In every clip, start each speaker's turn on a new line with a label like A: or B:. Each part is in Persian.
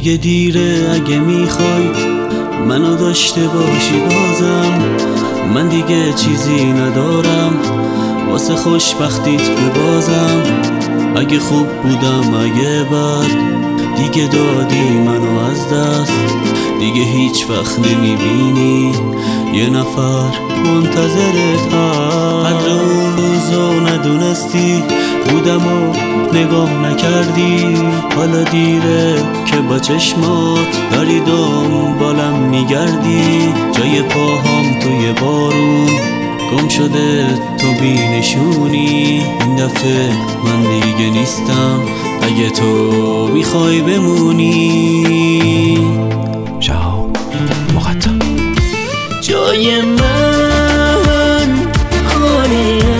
A: دیگه دیره اگه میخوای منو داشته باشی بازم. من دیگه چیزی ندارم واسه خوشبختیت ببازم. اگه خوب بودم اگه بد دیگه دادی منو از دست. دیگه هیچ وقت نمیبینی یه نفر منتظرت هست. قدر اون روزو ندونستی بودم و نگاه نکردی. حالا دیره که با چشمات داری دنبالم میگردی. جای پاهام توی بارون گم شده تو بینشونی. این دفعه من دیگه نیستم اگه تو میخوای بمونی.
B: شهاب مقدم.
A: جای من خالیه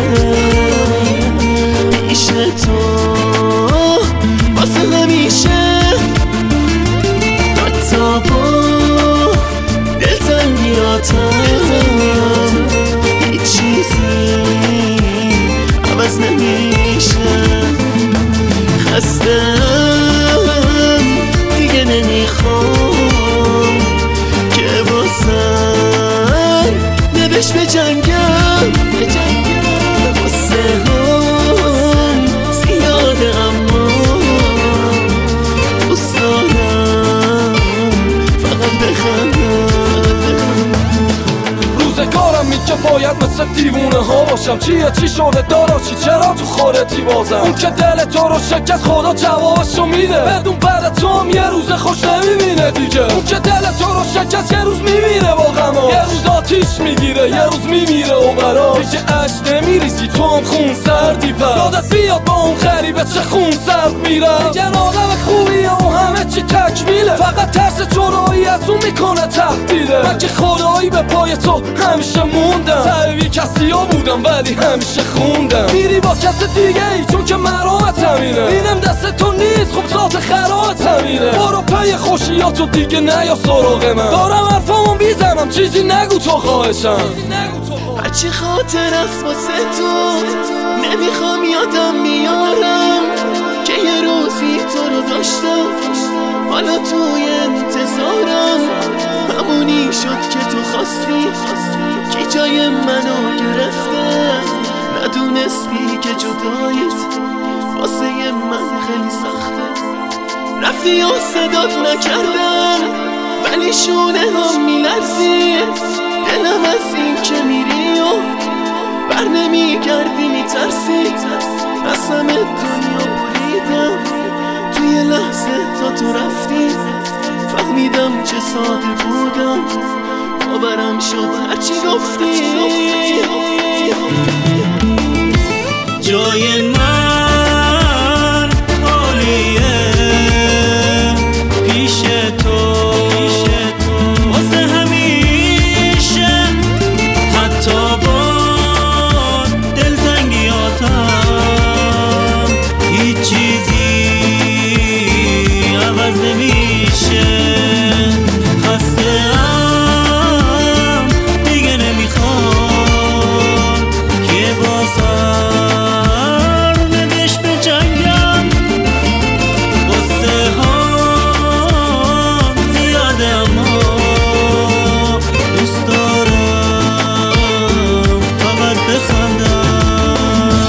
A: پیش تو واسه همیشه. حتی با دلتنگیاتم هیچ چیزی عوض نمیشه. خستم دیگه نمیخوام که با سر نبش به جنگم. قصه هم زیاده اما دوست دارم فقط بخندم.
C: روزگارم میگه باید مثل دیوونه ها باشم. چی شده داراشی چرا تو خودتی بازم؟ اون که دل تو رو شکست خدا جوابشو میده. بدون بعد تو هم یه روز خوش نمیبینه دیگه. اون که دل تو رو شکست یه روز میمیره با غما. یه روز آتیش میگیره یه روز میمیره و براش دیگه عشق نمیریزی تو هم خون سردی. پر یادت بیاد با اون غریبه چه خون سرد میره. یه آدم خوبیه و همه چی تکمیله. فقط ترس جدایی از اون میکنه تهدیده. من که خدایی به پای تو همیشه موندم. سعی کسی ها بودم ولی همیشه خوندم. میری با کس دیگه ای چون که مرامت همینه. اینم دست تو نیست خب ذات خرامت همینه. برو پی خوشیاتو دیگه نیا سراغ من. دارم حرفامو میزنم چیزی نگو تو خواهشم.
A: هرچی خاطر است واسه تو نمیخوام یادم بیارم که یه روزی تو رو داشتم. حالا توی انتظارم همونی شد که تو خواستی. که جای منو گرفته ندونستی که جداییت واسه من خیلی سخته. رفتی و صدات نکردم ولی شونه هم میلرزی. دلم از این که میری و بر نمیگردی میترسی. از همه دنیا بریدم توی لحظه تا تو رفتی. فهمیدم چه ساده بودم باورم شد هرچی گفتی. جای من خالیه پیش تو واسه همیشه. حتی با دلتنگیاتم هیچ چیزی عوض نمیشه. خسته‌ام دیگه نمیخوام که با سر نبش به جنگم. قصه هم زیاده اما دوست دارم فقط بخندم.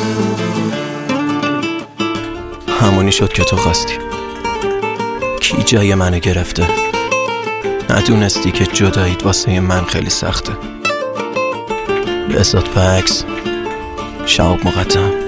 B: همونی شد که تو خواستی. کی جای منو گرفته ندونستی که جداییت واسه من خیلی سخته. به اسات پکس. شهاب مقدم.